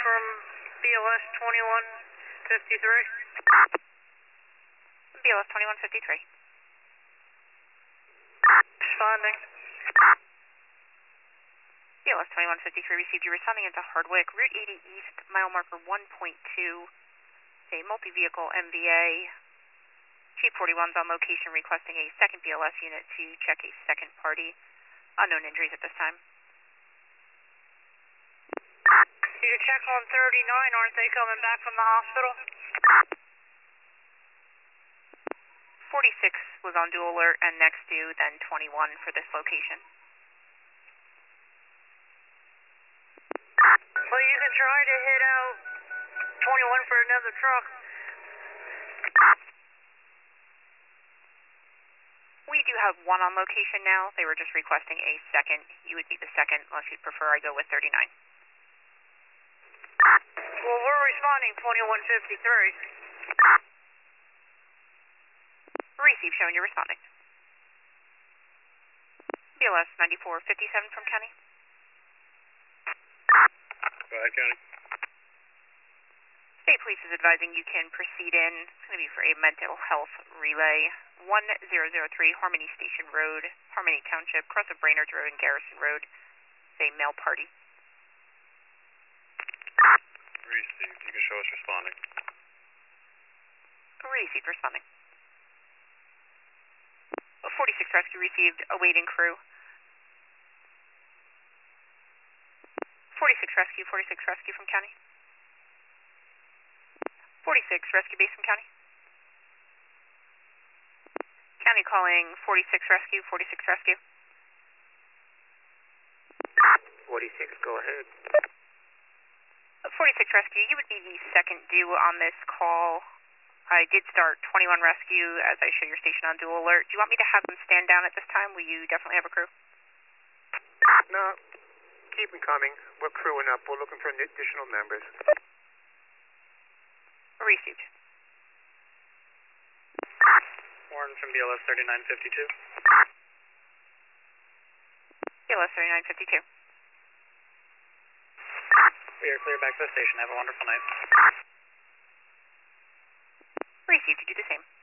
from BLS 2153. BLS 2153. Responding. BLS 2153 received you responding into Hardwick, Route 80 East, mile marker 1.2, a multi-vehicle MVA. Chief 41's on location requesting a second BLS unit to check a second party. Unknown injuries at this time. You can check on 39, aren't they coming back from the hospital? 46 was on dual alert and next due, then 21 for this location. Well, you can try to hit out 21 for another truck. We do have one on location now. They were just requesting a second. You would be the second, unless you'd prefer I go with 39. Well, we're responding 2153. Receive, showing you're responding. BLS 9457 from County. Go ahead, County. State Police is advising you can proceed in. It's going to be for a mental health relay. 1003 Harmony Station Road, Harmony Township, cross of Brainerd Road and Garrison Road. It's a male party. Received. You can show us responding. Received, responding. 46 rescue received, awaiting crew. 46 rescue from County. 46 rescue base from County. County calling 46 rescue, 46 rescue. 46, go ahead. 46 rescue, you would be the second due on this call. I did start 21 rescue as I show your station on dual alert. Do you want me to have them stand down at this time? Will you definitely have a crew? No, keep them coming. We're crewing up. We're looking for additional members. Received. Warren from BLS 3952. BLS 3952. We are clear back to the station. Have a wonderful night. Received, you do the same.